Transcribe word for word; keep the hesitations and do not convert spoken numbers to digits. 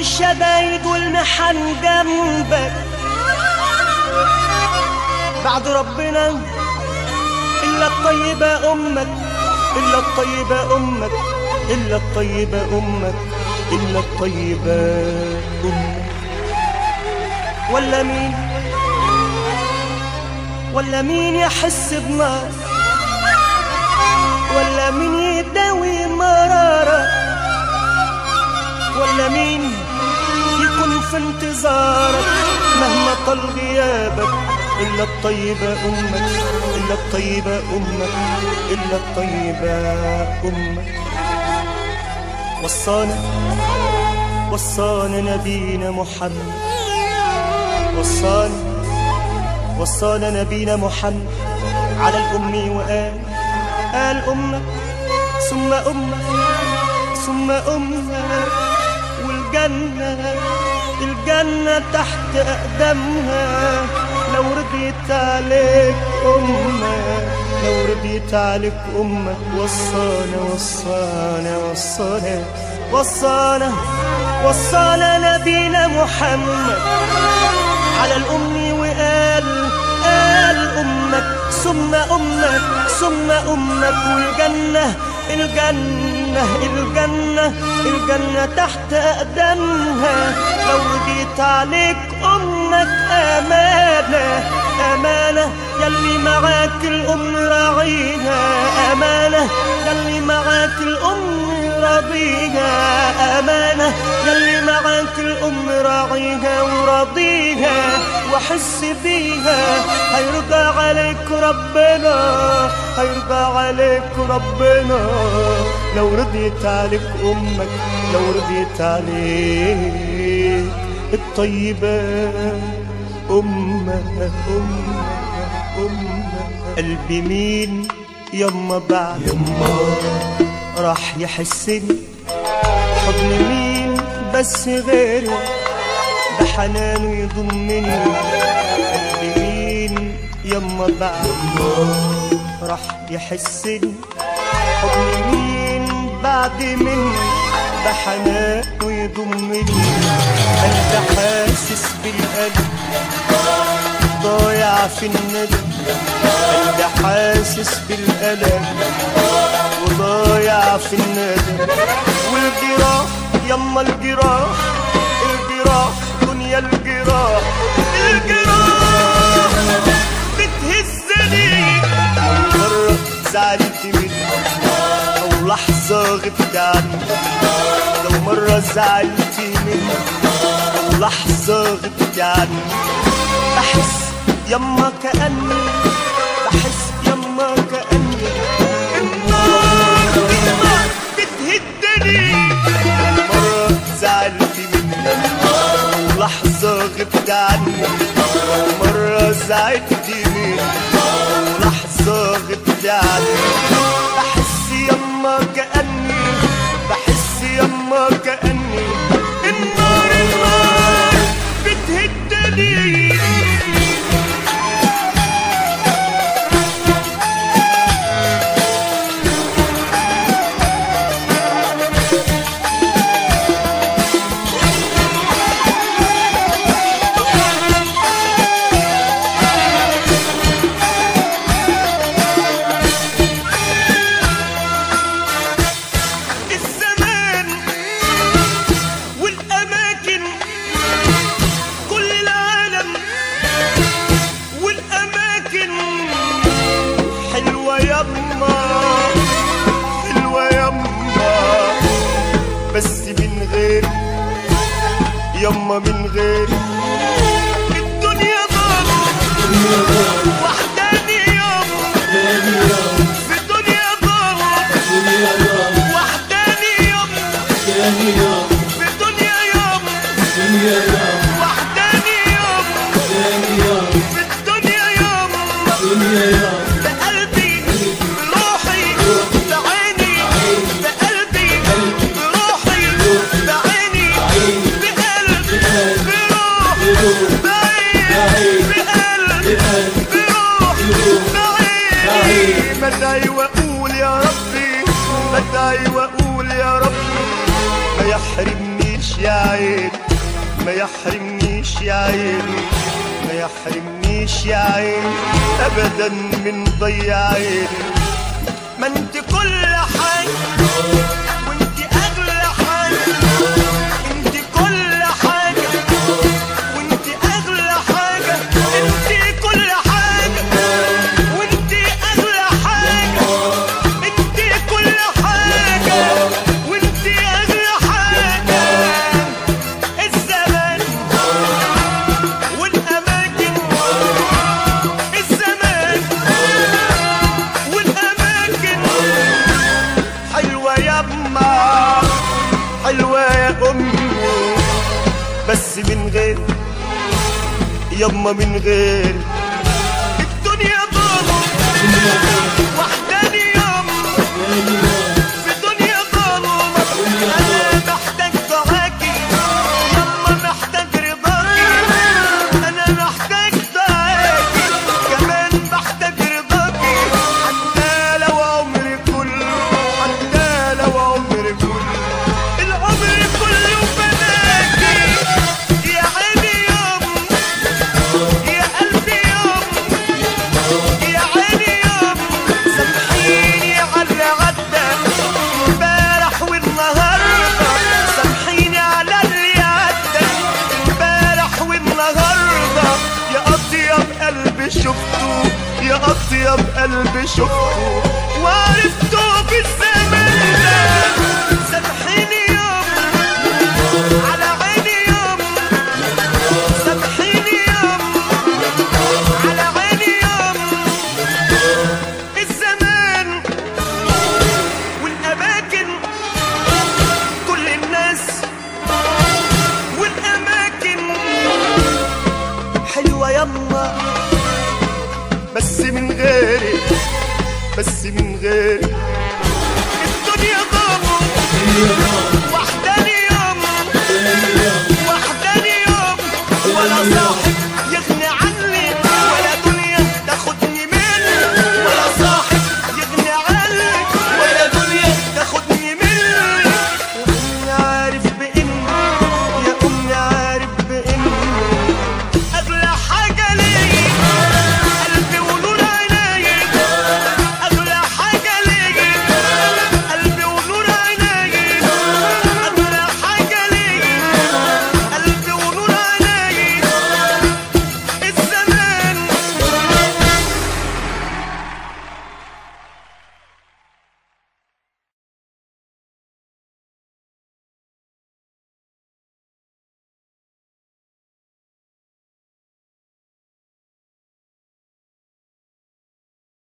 والشدايد والمحن جنبك بعد ربنا إلا الطيبة أمك، إلا الطيبة أمك، إلا الطيبة أمك، إلا الطيبة أمك. ولا مين ولا مين يحس بنار، ولا مين يداوي مرارة، ولا مين يكون في انتظارك مهما طال غيابك إلا الطيبة أمك، إلا الطيبة أمك، إلا الطيبة أمك. وصانا وصانا نبينا محمد، وصانا وصانا نبينا محمد على الأم وقال قال أمك ثم أمك ثم أمك، والجنة الجنة تحت أقدامها لو رضيت عليك أمك، لو رضيت عليك أمك. وصانا وصانا وصانا وصانا وصانا نبينا محمد على الأم وقال قال أمك ثم أمك ثم أمك، والجنة الجنة الجنة الجنة تحت أقدامها لو رضيت عليك أمك. أمانة أمانة يلي معاك الأم راعيها، أمانة يلي معاك الأم راضيها، أمانة يلي معاك الأم راعيها وراضيها وحس بيها. هيرضى عليك ربنا، هيرضى عليك ربنا لو رضيت عليك أمك، لو رضيت عليك الطيبة أمك أمك أمك. قلبي مين يما بعد يما راح يحسني، حضن مين بس غيره بحنانه يضمني. قلبي مين يما بعد راح يحسني، حضن مين بعد مني بحنانه يضمني. قلبي حاسس بالقلب ضايع في الندم، قلبي حاسس بالألم وضايع في الندم. والجراح يما الجراح الجراح دنيا الجراح الجراح بتهزني. مرة زعلت مني أو لحظة غبت عني، لو مرة زعلت مني أو لحظة غبت عني. بحس يما كأني بحس يما كأني النار النار بتهدني. مرة زعلت مني ولحظة غبت عني، مرة زعلت مني ولحظة غبت عني. بحس يما كأني بحس يما كأني النار النار بتهدني. بس من غير يما من غير الدنيا ضلمة وحداني يما في الدنيا ضلمة وحداني يما في الدنيا يما وحداني يما في الدنيا يما. بقلبي بروحي بعيني بقلبي بروحي بعيني بقلبي بروح بعيني بقلبي بروح بعيني. بدعي واقول يا ربي بدعي واقول يا ربي ما يحرمنيش يا عين ما يحرمنيش يا عين ما يحرمنيش يا عين ابدا من ضيع عين. ما انت كل حاجه وانت اغلى حاجه، انت كل حاجه وانت اغلى حاجه، انت كل حاجه وانت اغلى حاجه، انت كل حاجه وانت اغلى حاجه. الزمان والاماكن الزمان والاماكن حلوه يما حلوه يا امي، بس من غير يما من غير الدنيا ضلمه وحداني يما في دنيا ضلمه. انا محتاج دعاكي يما محتاج رضاكي، انا محتاج دعاكي كمان محتاج رضاكي، حتى لو عمري كله حتى لو عمري كله العمر كله فداكي. يا عيني يما يا قلبي يما يا عيني يما، سامحيني على اللي عدى امبارح والنهارده، سامحيني على اللي عدى امبارح والنهارده. يا اطيب قلبي شفته يا اطيب قلبي شفته وعرفته في الزمان ده. سامحيني يما على عيني يما، سامحيني يما على عيني يما. الزمان والاماكن كل الناس والاماكن حلوه يما، بس من غيري بس من غيري الدنيا ضلمه